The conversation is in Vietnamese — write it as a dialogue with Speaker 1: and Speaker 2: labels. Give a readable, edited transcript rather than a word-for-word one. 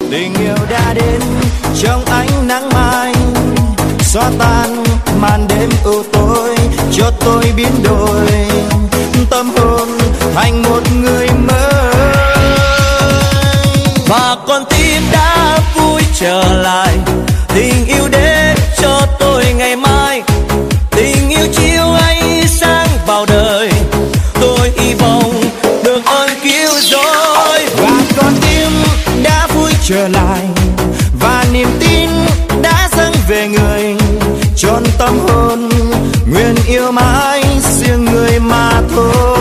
Speaker 1: Tình yêu đã đến trong ánh nắng mai, xóa tan màn đêm u tối, cho tôi biến đổi tâm hồn thành một người mới. Và con tim đã vui trở lại, tình yêu đến cho tôi ngày mai, tình yêu chiếu ánh sáng vào đời, tôi hy vọng được ơn cứu rỗi. Và con tim đã vui trở lại, và niềm tin đã dâng về người, trọn tâm hồn nguyện yêu mãi riêng người mà thôi.